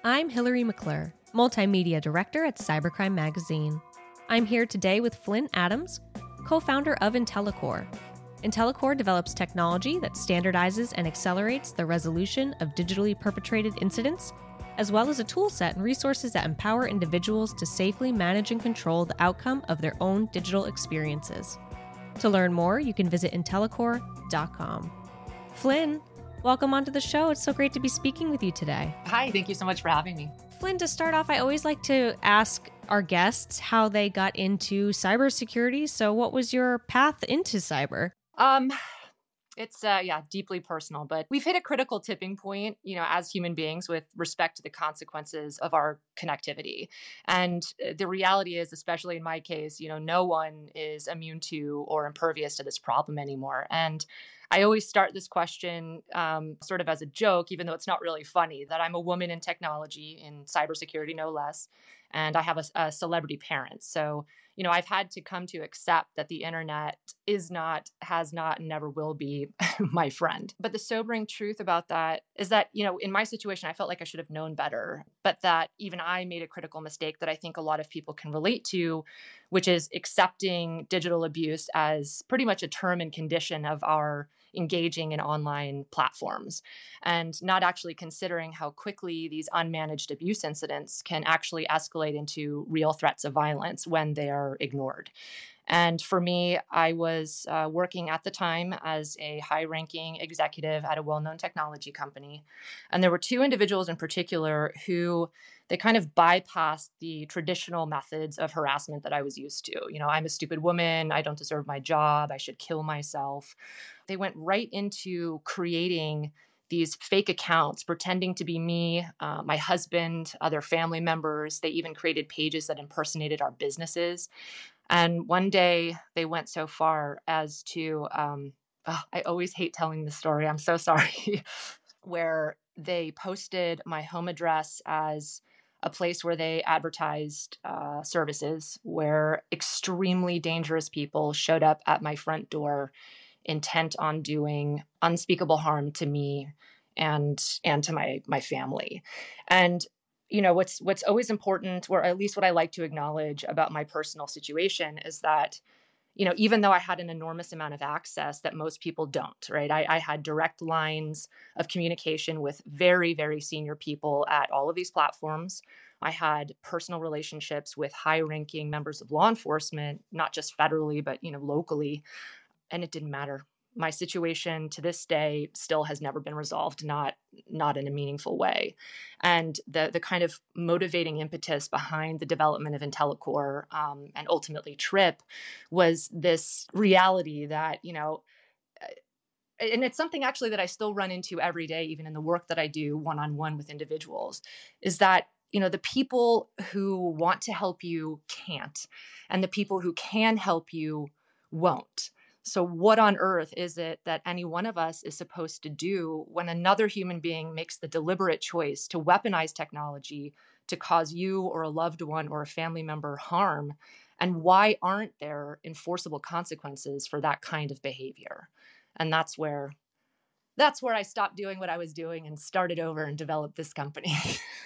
I'm Hillary McClure, Multimedia Director at Cybercrime Magazine. I'm here today with Flynn Adams, co-founder of Intellicore. Intellicore develops technology that standardizes and accelerates the resolution of digitally perpetrated incidents, as well as a tool set and resources that empower individuals to safely manage and control the outcome of their own digital experiences. To learn more, you can visit Intellicore.com. Flynn, welcome onto the show. It's so great to be speaking with you today. Hi, thank you so much for having me. Flynn, to start off, I always like to ask our guests how they got into cybersecurity. So what was your path into cyber? It's deeply personal, but we've hit a critical tipping point, as human beings with respect to the consequences of our connectivity. And the reality is, especially in my case, no one is immune to or impervious to this problem anymore. And I always start this question sort of as a joke, even though it's not really funny, that I'm a woman in technology, in cybersecurity, no less. And I have a celebrity parent. So I've had to come to accept that the internet is not, has not, and never will be my friend. But the sobering truth about that is that, in my situation, I felt like I should have known better, but that even I made a critical mistake that I think a lot of people can relate to, which is accepting digital abuse as pretty much a term and condition of our engaging in online platforms, and not actually considering how quickly these unmanaged abuse incidents can actually escalate into real threats of violence when they are ignored. And for me, I was working at the time as a high-ranking executive at a well-known technology company. And there were two individuals in particular who they kind of bypassed the traditional methods of harassment that I was used to. I'm a stupid woman. I don't deserve my job. I should kill myself. They went right into creating these fake accounts, pretending to be me, my husband, other family members. They even created pages that impersonated our businesses. And one day they went so far as to, I always hate telling this story, I'm so sorry, where they posted my home address as a place where they advertised services, where extremely dangerous people showed up at my front door intent on doing unspeakable harm to me and to my family. And what's always important, or at least what I like to acknowledge about my personal situation, is that even though I had an enormous amount of access that most people don't, right? I had direct lines of communication with very, very senior people at all of these platforms. I had personal relationships with high-ranking members of law enforcement, not just federally, but locally, and it didn't matter. My situation to this day still has never been resolved, not in a meaningful way. And the kind of motivating impetus behind the development of Intellicore and ultimately TRIP was this reality that, and it's something actually that I still run into every day, even in the work that I do one-on-one with individuals, is that the people who want to help you can't, and the people who can help you won't. So what on earth is it that any one of us is supposed to do when another human being makes the deliberate choice to weaponize technology to cause you or a loved one or a family member harm? And why aren't there enforceable consequences for that kind of behavior? And that's where I stopped doing what I was doing and started over and developed this company.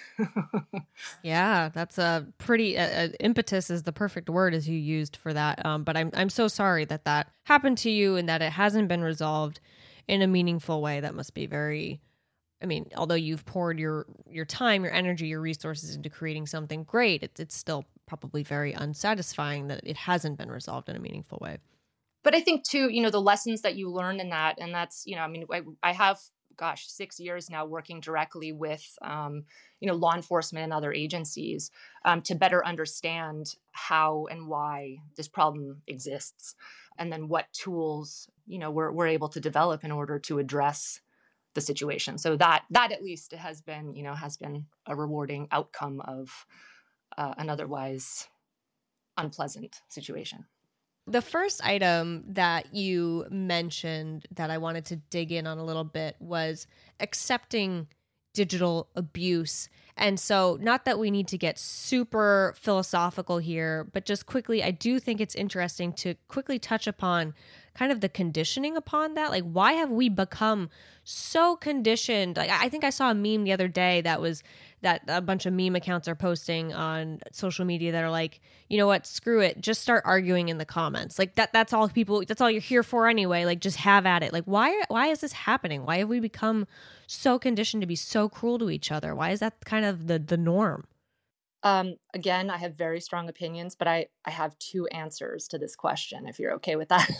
Yeah, that's a pretty impetus is the perfect word as you used for that. But I'm so sorry that happened to you and that it hasn't been resolved in a meaningful way. That must be very, although you've poured your time, your energy, your resources into creating something great, it's still probably very unsatisfying that it hasn't been resolved in a meaningful way. But I think too, the lessons that you learn in that, and that's, I have 6 years now working directly with, law enforcement and other agencies to better understand how and why this problem exists, and then what tools, we're able to develop in order to address the situation. So that at least has been a rewarding outcome of an otherwise unpleasant situation. The first item that you mentioned that I wanted to dig in on a little bit was accepting digital abuse. And so not that we need to get super philosophical here, but just quickly, I do think it's interesting to quickly touch upon kind of the conditioning upon that. Like, why have we become so conditioned? Like, I think I saw a meme the other day that was that a bunch of meme accounts are posting on social media that are like, you know what, screw it, just start arguing in the comments. Like that's all you're here for anyway. Like just have at it. Like why is this happening? Why have we become so conditioned to be so cruel to each other? Why is that kind of the norm? Again, I have very strong opinions, but I have two answers to this question, if you're okay with that.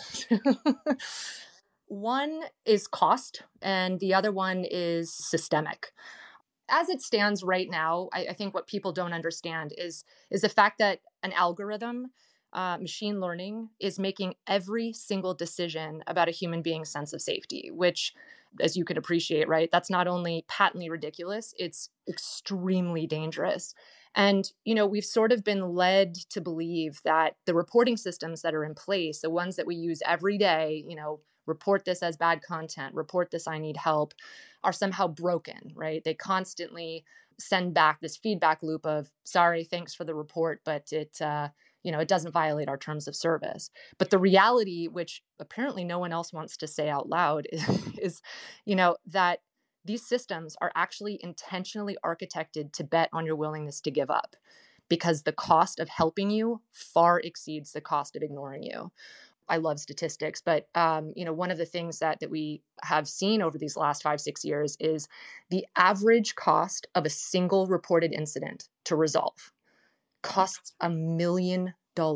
One is cost, and the other one is systemic. As it stands right now, I think what people don't understand is the fact that an algorithm, machine learning, is making every single decision about a human being's sense of safety, which, as you can appreciate, right, that's not only patently ridiculous, it's extremely dangerous. And, we've sort of been led to believe that the reporting systems that are in place, the ones that we use every day, report this as bad content, report this, I need help, are somehow broken, right? They constantly send back this feedback loop of, sorry, thanks for the report, but it doesn't violate our terms of service. But the reality, which apparently no one else wants to say out loud, is that these systems are actually intentionally architected to bet on your willingness to give up, because the cost of helping you far exceeds the cost of ignoring you. I love statistics, but one of the things that we have seen over these last 5-6 years is the average cost of a single reported incident to resolve costs $1 million.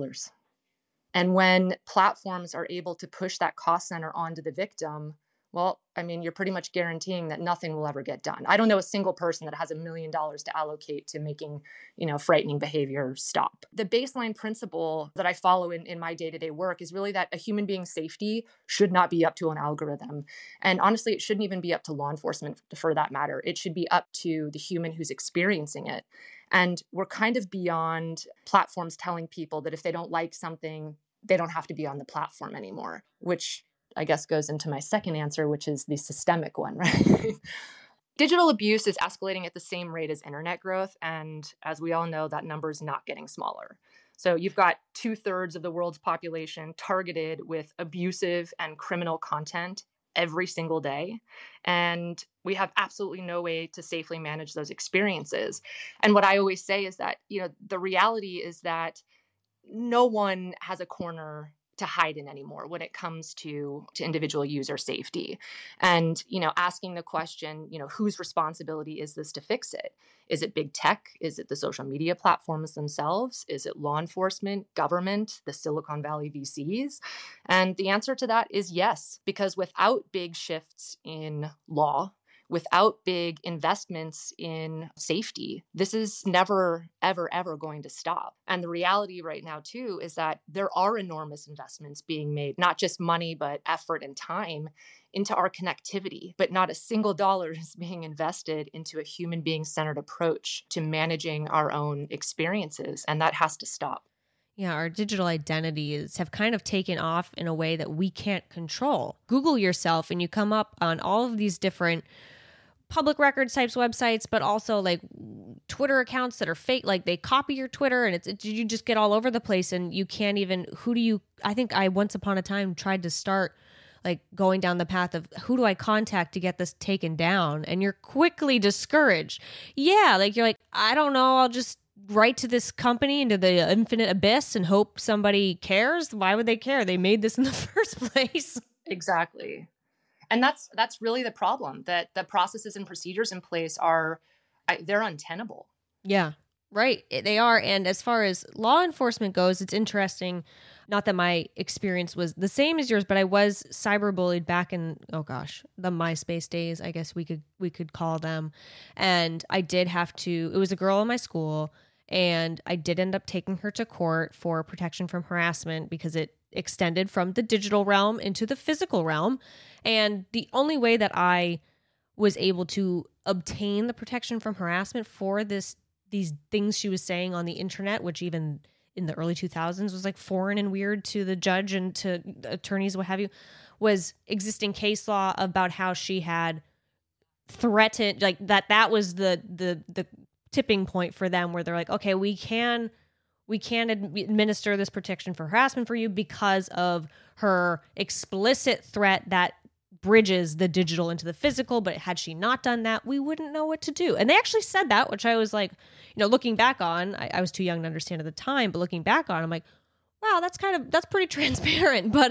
And when platforms are able to push that cost center onto the victim, well, you're pretty much guaranteeing that nothing will ever get done. I don't know a single person that has $1 million to allocate to making, frightening behavior stop. The baseline principle that I follow in my day-to-day work is really that a human being's safety should not be up to an algorithm. And honestly, it shouldn't even be up to law enforcement for that matter. It should be up to the human who's experiencing it. And we're kind of beyond platforms telling people that if they don't like something, they don't have to be on the platform anymore, which I guess goes into my second answer, which is the systemic one, right? Digital abuse is escalating at the same rate as internet growth. And as we all know, that number is not getting smaller. So you've got 2/3 of the world's population targeted with abusive and criminal content every single day. And we have absolutely no way to safely manage those experiences. And what I always say is that, the reality is that no one has a corner to hide in anymore when it comes to individual user safety. And, asking the question, whose responsibility is this to fix it? Is it big tech? Is it the social media platforms themselves? Is it law enforcement, government, the Silicon Valley VCs? And the answer to that is yes, because without big shifts in law, without big investments in safety, this is never, ever, ever going to stop. And the reality right now, too, is that there are enormous investments being made, not just money, but effort and time into our connectivity. But not a single dollar is being invested into a human being-centered approach to managing our own experiences. And that has to stop. Yeah, our digital identities have kind of taken off in a way that we can't control. Google yourself and you come up on all of these different public records types websites, but also like Twitter accounts that are fake. Like they copy your Twitter and you just get all over the place and you can't even, I think I once upon a time tried to start like going down the path of who do I contact to get this taken down? And you're quickly discouraged. Yeah. Like you're like, I don't know. I'll just write to this company into the infinite abyss and hope somebody cares. Why would they care? They made this in the first place. Exactly. And that's really the problem, that the processes and procedures in place they're untenable. Yeah, right. They are. And as far as law enforcement goes, it's interesting. Not that my experience was the same as yours, but I was cyberbullied back in, the MySpace days, I guess we could call them. And I did have to, it was a girl in my school, and I did end up taking her to court for protection from harassment because it extended from the digital realm into the physical realm. And the only way that I was able to obtain the protection from harassment for these things she was saying on the internet, which even in the early 2000s was like foreign and weird to the judge and to attorneys, what have you, was existing case law about how she had threatened, like that was the tipping point for them where they're like, okay, we can administer this protection for harassment for you because of her explicit threat that bridges the digital into the physical, but had she not done that, we wouldn't know what to do. And they actually said that, which I was like, looking back on, I was too young to understand at the time, but looking back on, I'm like, wow, that's pretty transparent. But,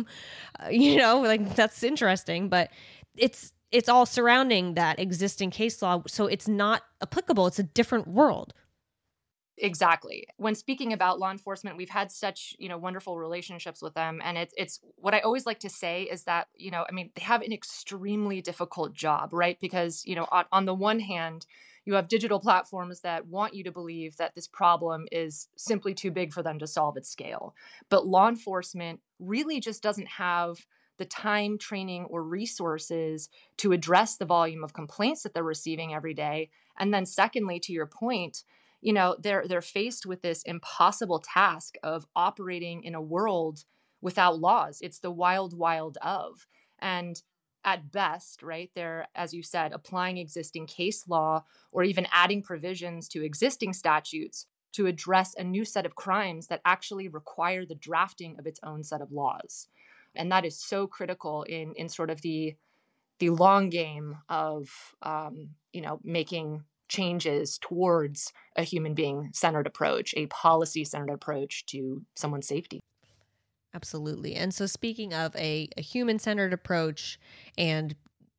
like that's interesting, but it's all surrounding that existing case law. So it's not applicable. It's a different world. Exactly. When speaking about law enforcement, we've had such, wonderful relationships with them. And it's what I always like to say is that, they have an extremely difficult job, right? Because, on the one hand, you have digital platforms that want you to believe that this problem is simply too big for them to solve at scale. But law enforcement really just doesn't have the time, training, or resources to address the volume of complaints that they're receiving every day. And then secondly, to your point, they're faced with this impossible task of operating in a world without laws. It's the wild, wild of. And at best, right, they're, as you said, applying existing case law or even adding provisions to existing statutes to address a new set of crimes that actually require the drafting of its own set of laws. And that is so critical in sort of the long game of, making changes towards a human being centered approach, a policy centered approach to someone's safety. Absolutely. And so speaking of a human centered approach and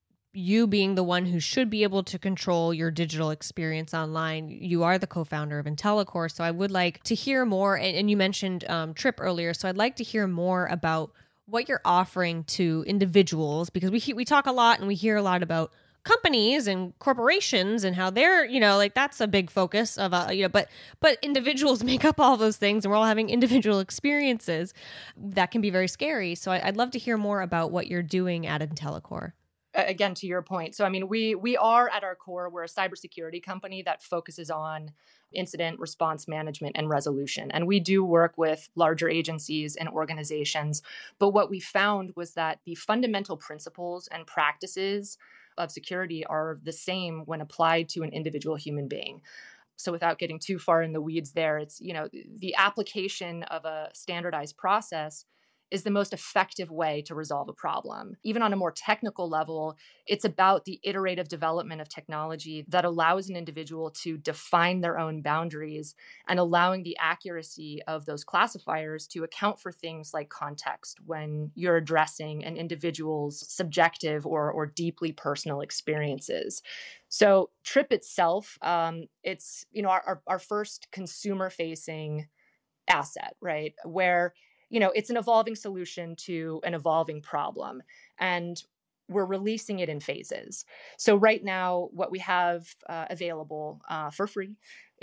you being the one who should be able to control your digital experience online, you are the co-founder of Intellicore. So I would like to hear more. And you mentioned Trip earlier. So I'd like to hear more about what you're offering to individuals, because we talk a lot and we hear a lot about companies and corporations and how they're, that's a big focus of, but individuals make up all those things and we're all having individual experiences that can be very scary. So I'd love to hear more about what you're doing at Intellicore. Again, to your point. So, we are at our core, we're a cybersecurity company that focuses on incident response management and resolution. And we do work with larger agencies and organizations. But what we found was that the fundamental principles and practices of security are the same when applied to an individual human being. So without getting too far in the weeds there, it's, the application of a standardized process is the most effective way to resolve a problem. Even on a more technical level, it's about the iterative development of technology that allows an individual to define their own boundaries and allowing the accuracy of those classifiers to account for things like context when you're addressing an individual's subjective or deeply personal experiences. So Trip itself, it's our first consumer-facing asset, right? Where it's an evolving solution to an evolving problem. And we're releasing it in phases. So right now, what we have available for free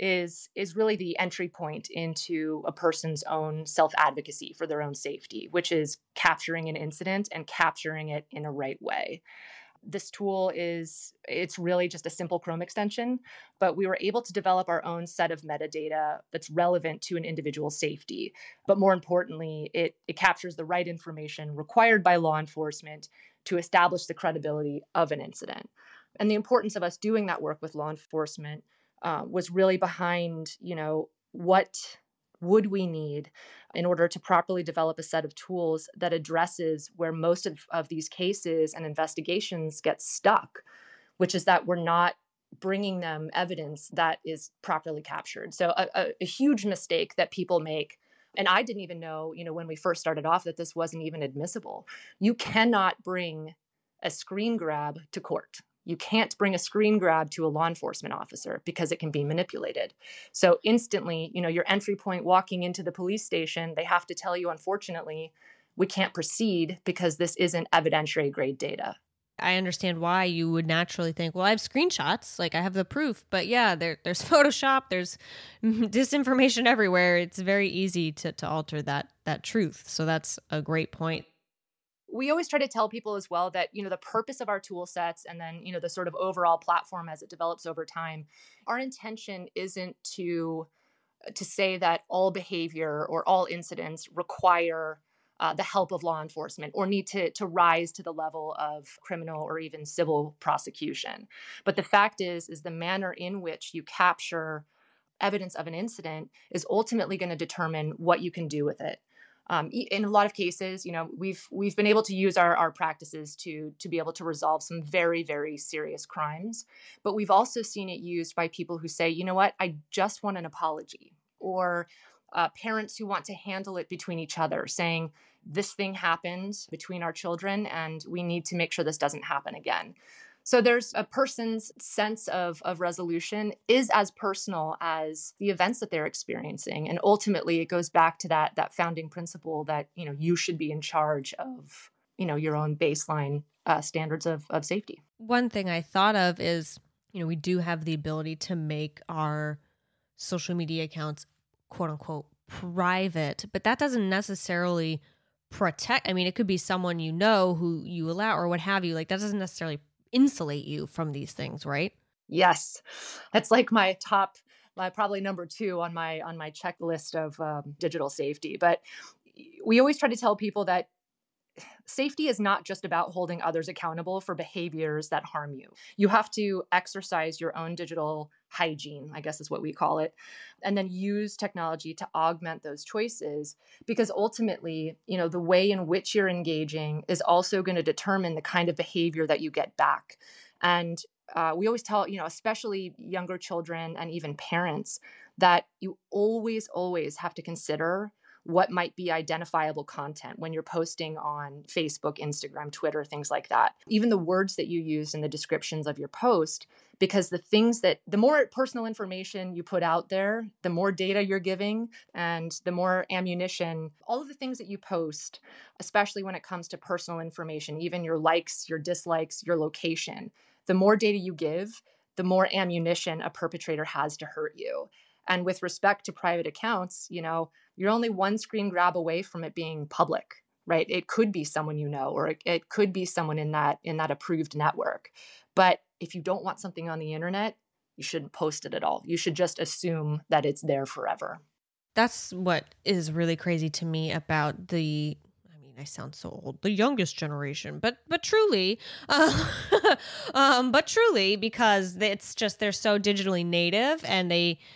is really the entry point into a person's own self-advocacy for their own safety, which is capturing an incident and capturing it in a right way. This tool it's really just a simple Chrome extension, but we were able to develop our own set of metadata that's relevant to an individual's safety. But more importantly, it captures the right information required by law enforcement to establish the credibility of an incident. And the importance of us doing that work with law enforcement was really behind, what would we need in order to properly develop a set of tools that addresses where most of these cases and investigations get stuck, which is that we're not bringing them evidence that is properly captured. So a huge mistake that people make, and I didn't even know, when we first started off, that this wasn't even admissible. You cannot bring a screen grab to court. You can't bring a screen grab to a law enforcement officer because it can be manipulated. So instantly, your entry point walking into the police station, they have to tell you, unfortunately, we can't proceed because this isn't evidentiary grade data. I understand why you would naturally think, well, I have screenshots, like I have the proof, but yeah, there's Photoshop, there's disinformation everywhere. It's very easy to alter that truth. So that's a great point. We always try to tell people as well that, the purpose of our tool sets and then, the sort of overall platform as it develops over time, our intention isn't to say that all behavior or all incidents require the help of law enforcement or need to rise to the level of criminal or even civil prosecution. But the fact is the manner in which you capture evidence of an incident is ultimately going to determine what you can do with it. In a lot of cases, we've been able to use our practices to be able to resolve some very, very serious crimes. But we've also seen it used by people who say, you know what, I just want an apology, or parents who want to handle it between each other, saying this thing happened between our children, and we need to make sure this doesn't happen again. So there's a person's sense of resolution is as personal as the events that they're experiencing. And ultimately, it goes back to that founding principle that, you should be in charge of, your own baseline standards of safety. One thing I thought of is, we do have the ability to make our social media accounts, quote unquote, private, but that doesn't necessarily protect. I mean, it could be someone who you allow or what have you. Like, that doesn't necessarily insulate you from these things, right? Yes. That's like my probably number 2 on my checklist of digital safety. But we always try to tell people that safety is not just about holding others accountable for behaviors that harm you. You have to exercise your own digital hygiene, I guess is what we call it, and then use technology to augment those choices, because ultimately, the way in which you're engaging is also going to determine the kind of behavior that you get back. And we always tell, especially younger children and even parents, that you always, always have to consider what might be identifiable content when you're posting on Facebook, Instagram, Twitter, things like that. Even the words that you use in the descriptions of your post, because the more personal information you put out there, the more data you're giving and the more ammunition, all of the things that you post, especially when it comes to personal information, even your likes, your dislikes, your location, the more data you give, the more ammunition a perpetrator has to hurt you. And with respect to private accounts, you're only one screen grab away from it being public, right? It could be someone or it could be someone in that approved network. But if you don't want something on the internet, you shouldn't post it at all. You should just assume that it's there forever. That's what is really crazy to me about I sound so old, the youngest generation, but truly, because it's just, they're so digitally native, and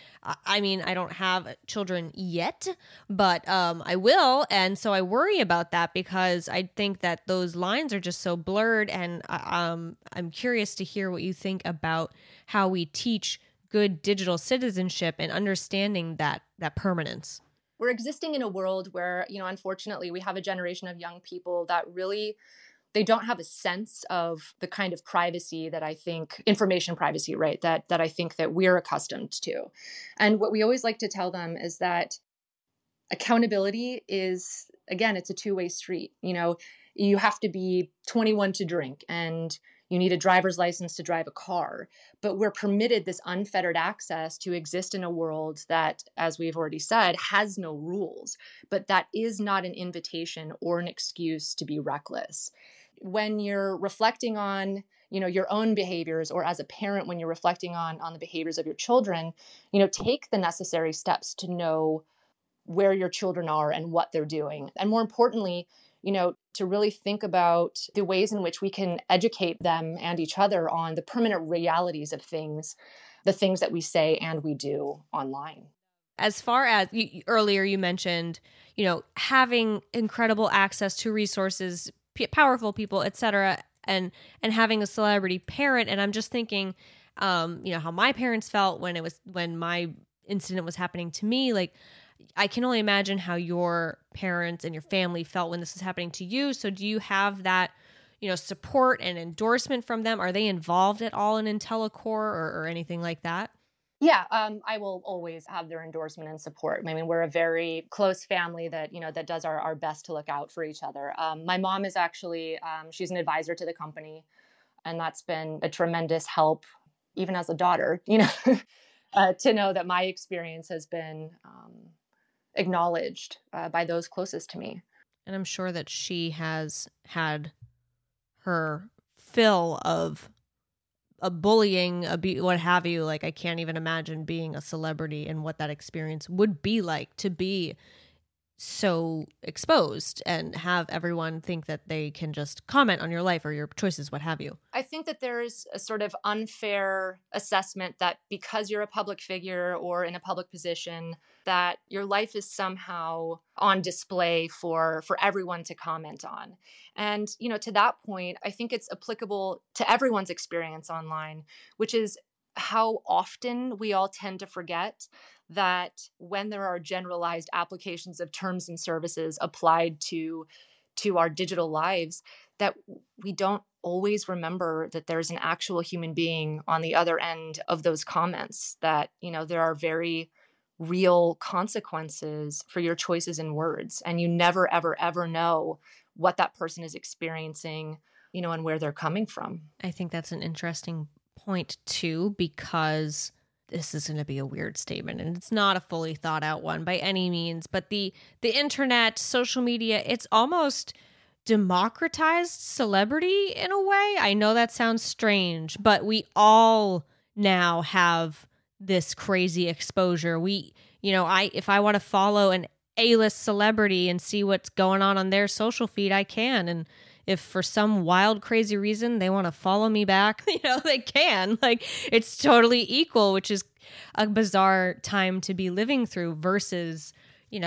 I don't have children yet, but I will. And so I worry about that, because I think that those lines are just so blurred. And I'm curious to hear what you think about how we teach good digital citizenship and understanding that permanence. We're existing in a world where, unfortunately, we have a generation of young people that really, they don't have a sense of the kind of privacy that I think, information privacy, right, that I think that we're accustomed to. And what we always like to tell them is that accountability is, again, it's a two-way street. You have to be 21 to drink, and you need a driver's license to drive a car. But we're permitted this unfettered access to exist in a world that, as we've already said, has no rules. But that is not an invitation or an excuse to be reckless. When you're reflecting on, your own behaviors, or as a parent, when you're reflecting on the behaviors of your children, take the necessary steps to know where your children are and what they're doing. And more importantly, to really think about the ways in which we can educate them and each other on the permanent realities of things, the things that we say and we do online. As far as earlier you mentioned, having incredible access to resources, powerful people, etc., and having a celebrity parent. And I'm just thinking, how my parents felt when my incident was happening to me. Like, I can only imagine how your parents and your family felt when this was happening to you. So do you have that, support and endorsement from them? Are they involved at all in IntelliCore or anything like that? Yeah, I will always have their endorsement and support. I mean, we're a very close family that, that does our best to look out for each other. My mom is actually, she's an advisor to the company, and that's been a tremendous help, even as a daughter, to know that my experience has been acknowledged by those closest to me. And I'm sure that she has had her fill of bullying, what have you. Like, I can't even imagine being a celebrity and what that experience would be like to be so exposed and have everyone think that they can just comment on your life or your choices, what have you? I think that there is a sort of unfair assessment that because you're a public figure or in a public position, that your life is somehow on display for everyone to comment on. And, to that point, I think it's applicable to everyone's experience online, which is how often we all tend to forget that when there are generalized applications of terms and services applied to our digital lives, that we don't always remember that there's an actual human being on the other end of those comments, that there are very real consequences for your choices and words, and you never ever ever know what that person is experiencing, and where they're coming from. I think that's an interesting point too, because this is going to be a weird statement and it's not a fully thought out one by any means, but the internet, social media, it's almost democratized celebrity in a way. I know that sounds strange, but we all now have this crazy exposure. If I want to follow an A-list celebrity and see what's going on their social feed, I can. And if for some wild, crazy reason they want to follow me back, they can. Like, it's totally equal, which is a bizarre time to be living through versus,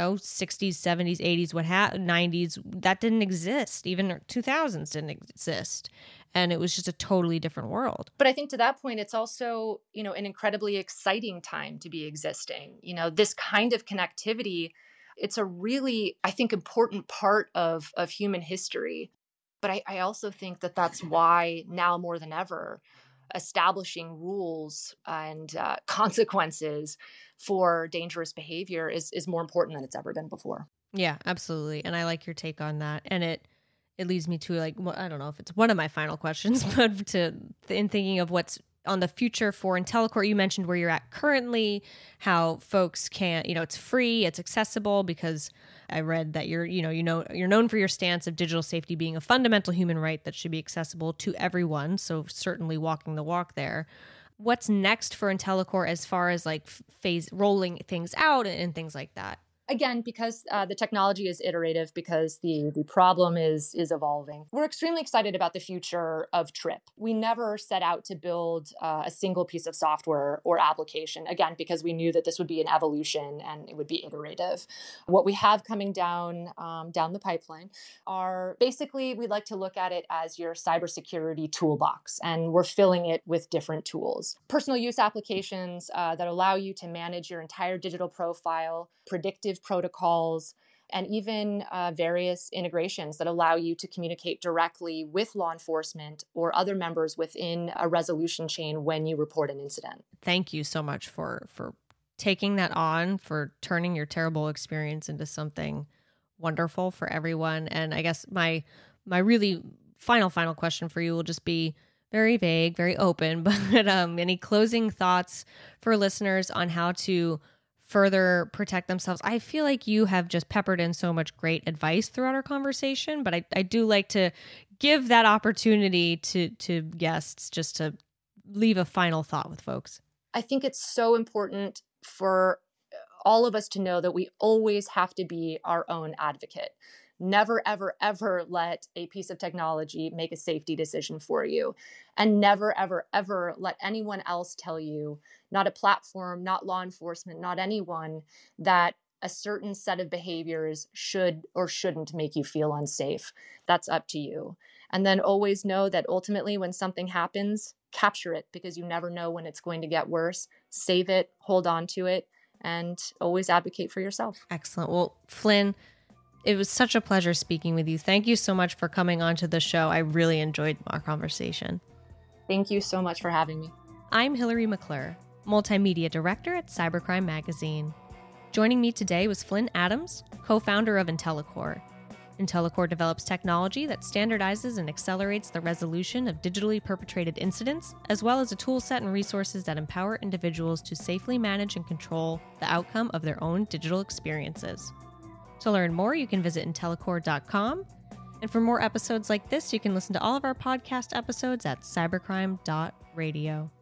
60s, 70s, 80s, 90s. That didn't exist. Even 2000s didn't exist. And it was just a totally different world. But I think to that point, it's also, an incredibly exciting time to be existing. This kind of connectivity, it's a really, I think, important part of human history. But I also think that that's why now more than ever, establishing rules and consequences for dangerous behavior is more important than it's ever been before. Yeah, absolutely. And I like your take on that. And it leads me to I don't know if it's one of my final questions, but in thinking of what's on the future for Intellicorp. You mentioned where you're at currently, how folks can, it's free, it's accessible, because I read that you're known for your stance of digital safety being a fundamental human right that should be accessible to everyone. So certainly walking the walk there. What's next for Intellicorp as far as phase rolling things out and things like that? Again, because the technology is iterative, because the problem is evolving. We're extremely excited about the future of TRIP. We never set out to build a single piece of software or application, again, because we knew that this would be an evolution and it would be iterative. What we have coming down the pipeline are basically, we'd like to look at it as your cybersecurity toolbox, and we're filling it with different tools. Personal use applications that allow you to manage your entire digital profile, predictive protocols, and even various integrations that allow you to communicate directly with law enforcement or other members within a resolution chain when you report an incident. Thank you so much for taking that on, for turning your terrible experience into something wonderful for everyone. And I guess my really final question for you will just be very vague, very open, but any closing thoughts for listeners on how to further protect themselves? I feel like you have just peppered in so much great advice throughout our conversation, but I do like to give that opportunity to guests just to leave a final thought with folks. I think it's so important for all of us to know that we always have to be our own advocate. Never, ever, ever let a piece of technology make a safety decision for you. And never, ever, ever let anyone else tell you, not a platform, not law enforcement, not anyone, that a certain set of behaviors should or shouldn't make you feel unsafe. That's up to you. And then always know that ultimately when something happens, capture it, because you never know when it's going to get worse. Save it, hold on to it, and always advocate for yourself. Excellent. Well, Flynn, it was such a pleasure speaking with you. Thank you so much for coming onto the show. I really enjoyed our conversation. Thank you so much for having me. I'm Hillary McClure, Multimedia Director at Cybercrime Magazine. Joining me today was Flynn Adams, co-founder of Intellicorp. Intellicorp develops technology that standardizes and accelerates the resolution of digitally perpetrated incidents, as well as a tool set and resources that empower individuals to safely manage and control the outcome of their own digital experiences. To learn more, you can visit Intellicorp.com. And for more episodes like this, you can listen to all of our podcast episodes at cybercrime.radio.